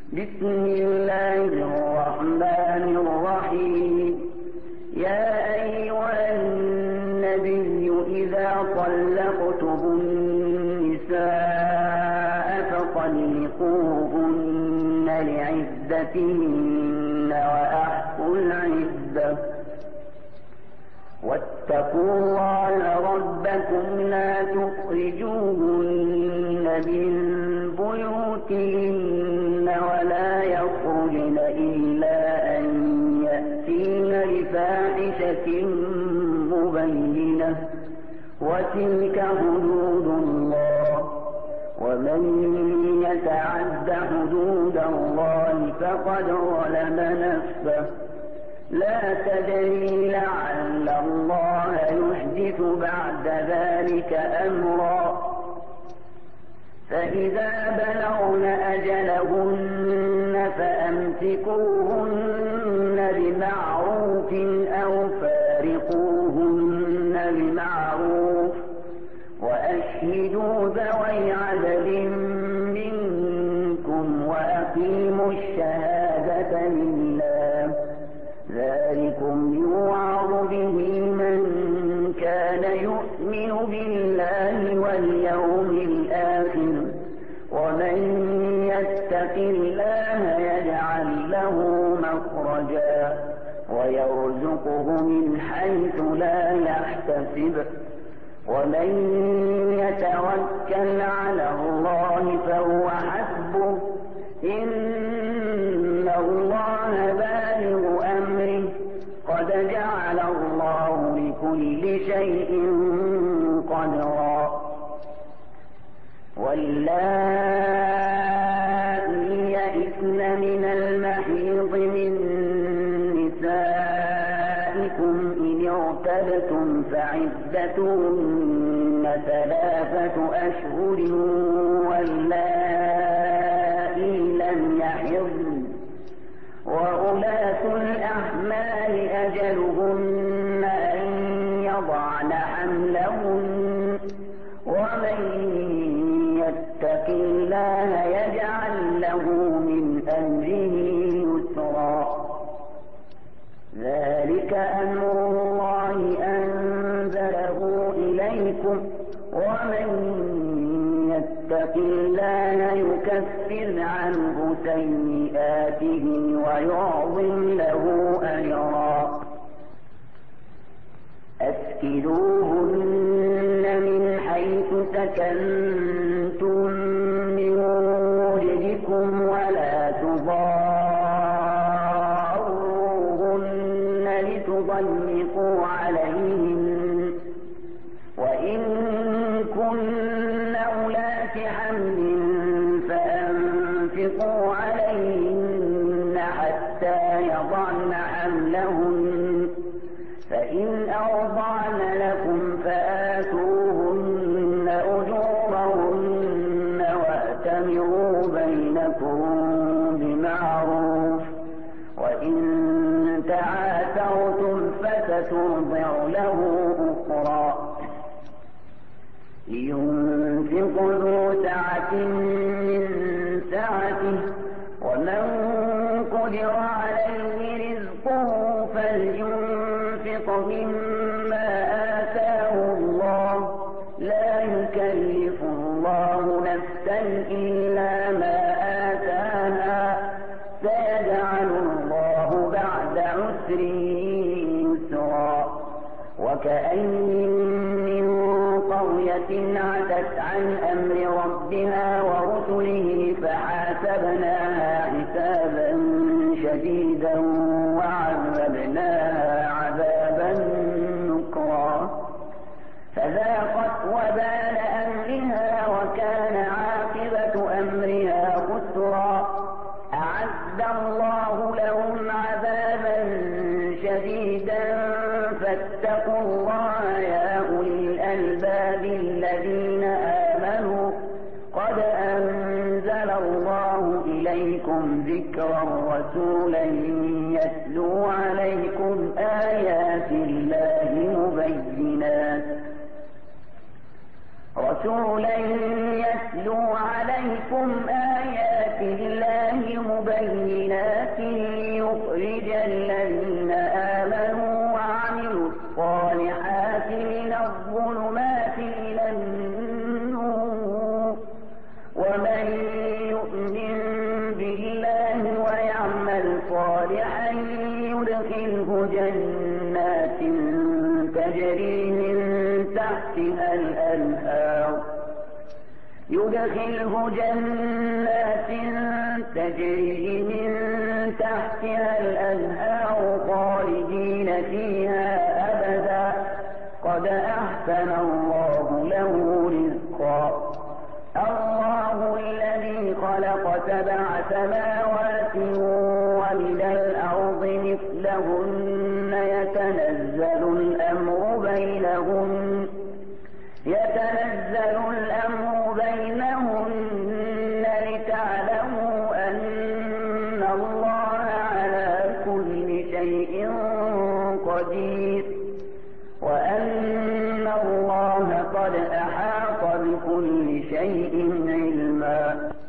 بسم الله الرحمن الرحيم. يا أيها النبي إذا طلقتم النساء فطلقوهن لعدتهن وأحصوا العدة واتقوا الله ربكم لا تخرجوهن من بيوتهن ولا يخرجن إلا أن يأتين بفاحشة مبينة وتلك حدود الله ومن يتعد حدود الله فقد ظلم نفسه لا تدري لعل الله يحدث بعد ذلك أمرا. فإذا بلغن أجلهن فأمسكوهن بمعروف أو فارقوهن بمعروف وأشهدوا ذوي عدل منكم وأقيموا الشهادة لله ذلكم يوعظ به من كان يؤمن بالله واليوم الآخر ومن يتق الله يجعل له مخرجا ويرزقه من حيث لا يحتسب ومن يتوكل على الله فهو حسبه إن الله بالغ أمره قد جعل الله لكل شيء قدرا. واللائي يئسن من المحيض من نسائكم إن ارتبتم فعدتهن 3 أشهر واللائي لم يحضن وأولاة الأحمال أجلهن أن يضعن حملهن ومن يتق الله يجعل له من أمره يسرا. ذلك أمر الله أنزله إليكم ومن يتق الله يكفر عنه سيئاته ويعظم له أجرا. أسكنوهن من حيث سكنتم من وجدكم ولا تضاروهن لتضيقوا عليهن وإن كن أولات حمل فأنفقوا عليهن حتى يضعن حملهن فإن أرضعن لكم فآتوهن أجورهن وأتمروا بينكم بمعروف وإن تعاثرتم فسترضع له أخرى. لينفق ذو سعة من سعته ومن قدر عليه رزقه فلينفق مما آتاه الله لا يكلف الله نفسا إلا ما آتاها سيجعل الله بعد عسر يسرا. وكأين من قرية عتت عن أمر ربها ورسله فحاسبناها حسابا شديدا وعذبناها عذابا نكرا فذاقت وبال أمرها وكان عاقبة أمرها خسرا. أعد الله لهم عذابا شديدا فاتقوا الله يا أولي الألباب الذين آمنوا قد أنزل الله إليكم ذكرا رسولا يتلو عليكم آيات الله مبينات رسولا يتلو عليكم آيات الله مبينات يدخله جنات تجري من تحتها الأنهار خالدين فيها أبدا قد أحسن الله له رزقا. الله الذي خلق 7 سماوات ومن الأرض مثلهن يتنزل الأمر بينهن لتعلموا أن الله على كل شيء قدير وأن الله قد أحاط بكل شيء علما.